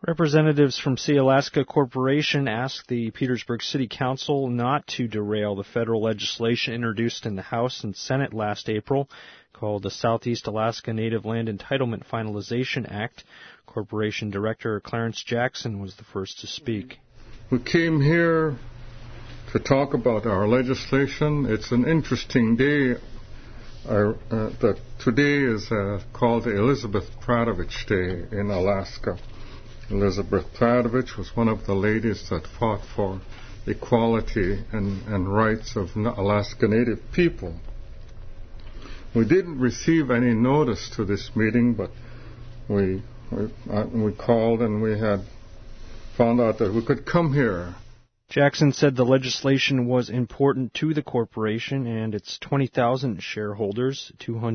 Representatives from Sealaska Corporation asked the Petersburg City Council not to derail the federal legislation introduced in the House and Senate last April called the Southeast Alaska Native Land Entitlement Finalization Act. Corporation Director Clarence Jackson was the first to speak. We came here to talk about our legislation. It's an interesting day. That today is called the Elizabeth Pradovich Day in Alaska. Elizabeth Pradovich was one of the ladies that fought for equality and rights of Alaska Native people. We didn't receive any notice to this meeting, but we called and we had found out that we could come here. Jackson said the legislation was important to the corporation and its 20,000 shareholders,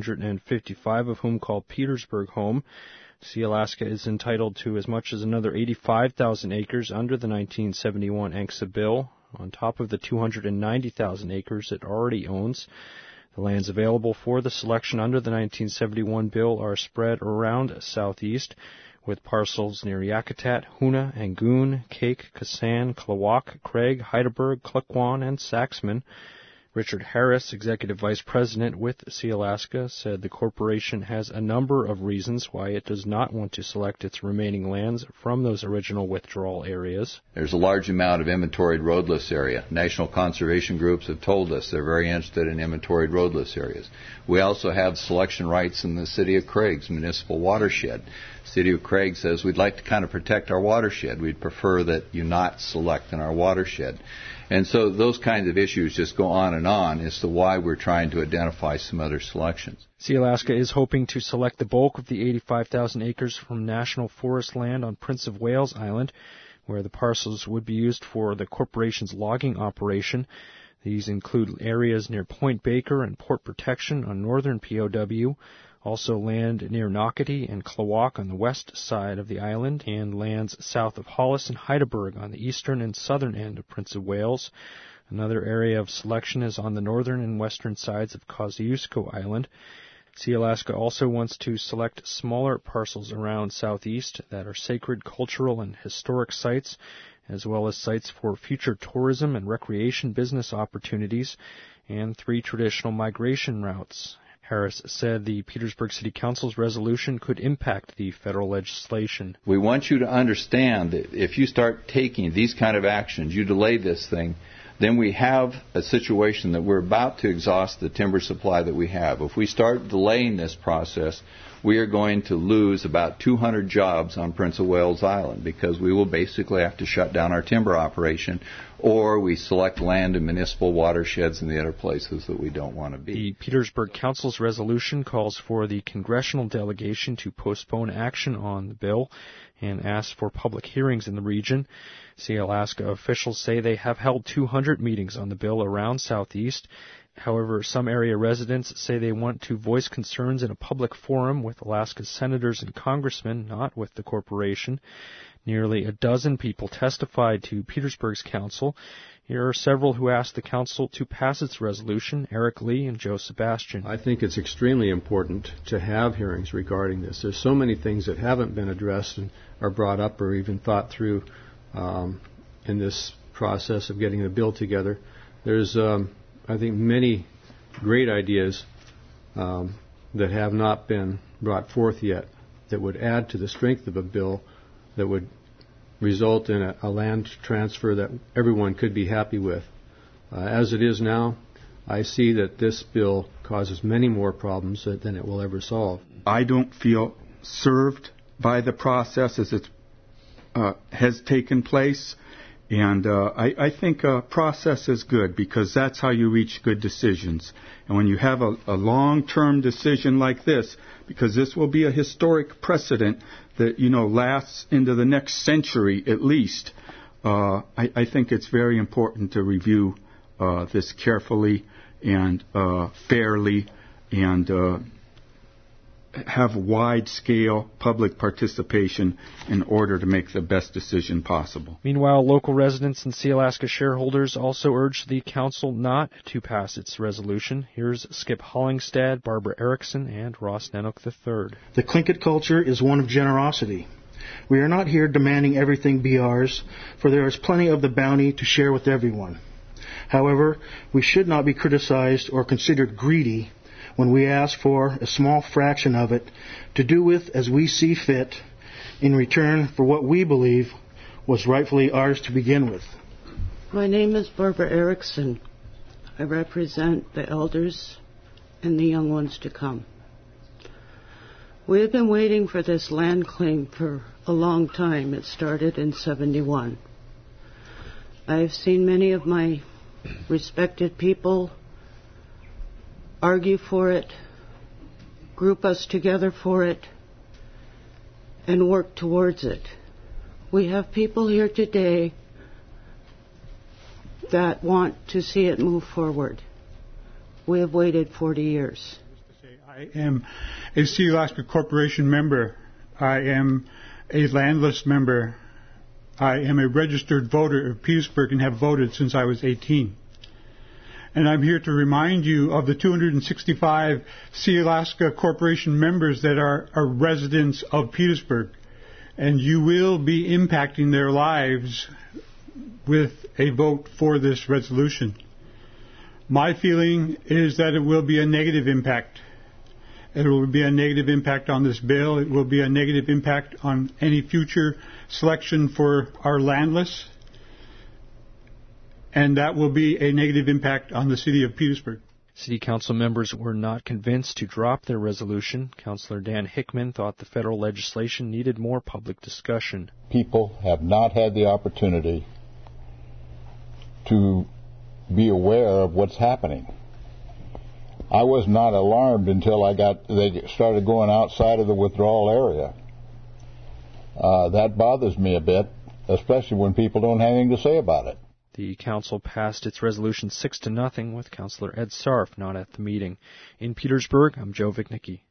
255 of whom call Petersburg home. Sealaska is entitled to as much as another 85,000 acres under the 1971 ENCSA bill, on top of the 290,000 acres it already owns. The lands available for the selection under the 1971 bill are spread around southeast, with parcels near Yakutat, Hoonah, Angoon, Cake, Kasan, Klawak, Craig, Heidelberg, Klukwan, and Saxman. Richard Harris, Executive Vice President with Sealaska, said the corporation has a number of reasons why it does not want to select its remaining lands from those original withdrawal areas. There's a large amount of inventoried roadless area. National conservation groups have told us they're very interested in inventoried roadless areas. We also have selection rights in the City of Craig's municipal watershed. City of Craig says we'd like to kind of protect our watershed. We'd prefer that you not select in our watershed. And so those kinds of issues just go on as to why we're trying to identify some other selections. Sealaska is hoping to select the bulk of the 85,000 acres from national forest land on Prince of Wales Island, where the parcels would be used for the corporation's logging operation. These include areas near Point Baker and Port Protection on northern POW, also land near Nocatee and Klawak on the west side of the island, and lands south of Hollis and Heidelberg on the eastern and southern end of Prince of Wales. Another area of selection is on the northern and western sides of Kosciuszko Island. Sealaska also wants to select smaller parcels around southeast that are sacred cultural and historic sites, as well as sites for future tourism and recreation business opportunities, and 3 traditional migration routes. Harris said the Petersburg City Council's resolution could impact the federal legislation. We want you to understand that if you start taking these kind of actions, you delay this thing, then we have a situation that we're about to exhaust the timber supply that we have. If we start delaying this process, we are going to lose about 200 jobs on Prince of Wales Island because we will basically have to shut down our timber operation, or we select land in municipal watersheds and the other places that we don't want to be. The Petersburg Council's resolution calls for the congressional delegation to postpone action on the bill and asks for public hearings in the region. Sealaska officials say they have held 200 meetings on the bill around Southeast. However, some area residents say they want to voice concerns in a public forum with Alaska's senators and congressmen, not with the corporation. Nearly a dozen people testified to Petersburg's council. Here are several who asked the council to pass its resolution: Eric Lee and Joe Sebastian. I think it's extremely important to have hearings regarding this. There's so many things that haven't been addressed and are brought up or even thought through in this process of getting the bill together. There's, I think, many great ideas that have not been brought forth yet that would add to the strength of a bill that would result in a land transfer that everyone could be happy with. As it is now, I see that this bill causes many more problems than it will ever solve. I don't feel served by the process as it has taken place. And I think a process is good because that's how you reach good decisions. And when you have a long-term decision like this, because this will be a historic precedent that, lasts into the next century at least, I think it's very important to review this carefully and fairly and have wide-scale public participation in order to make the best decision possible. Meanwhile, local residents and Sealaska shareholders also urged the council not to pass its resolution. Here's Skip Hollingstad, Barbara Erickson, and Ross Nenook III. The Tlingit culture is one of generosity. We are not here demanding everything be ours, for there is plenty of the bounty to share with everyone. However, we should not be criticized or considered greedy when we ask for a small fraction of it to do with as we see fit in return for what we believe was rightfully ours to begin with. My name is Barbara Erickson. I represent the elders and the young ones to come. We have been waiting for this land claim for a long time. It started in 71. I have seen many of my respected people argue for it, group us together for it, and work towards it. We have people here today that want to see it move forward. We have waited 40 years. I am a Sealaska Corporation member. I am a landless member. I am a registered voter of Petersburg and have voted since I was 18. And I'm here to remind you of the 265 Sealaska Corporation members that are residents of Petersburg. And you will be impacting their lives with a vote for this resolution. My feeling is that it will be a negative impact. It will be a negative impact on this bill. It will be a negative impact on any future selection for our landless. And that will be a negative impact on the city of Petersburg. City Council members were not convinced to drop their resolution. Councillor Dan Hickman thought the federal legislation needed more public discussion. People have not had the opportunity to be aware of what's happening. I was not alarmed until they started going outside of the withdrawal area. That bothers me a bit, especially when people don't have anything to say about it. The council passed its resolution 6-0 with Councillor Ed Sarf not at the meeting. In Petersburg, I'm Joe Vicnicki.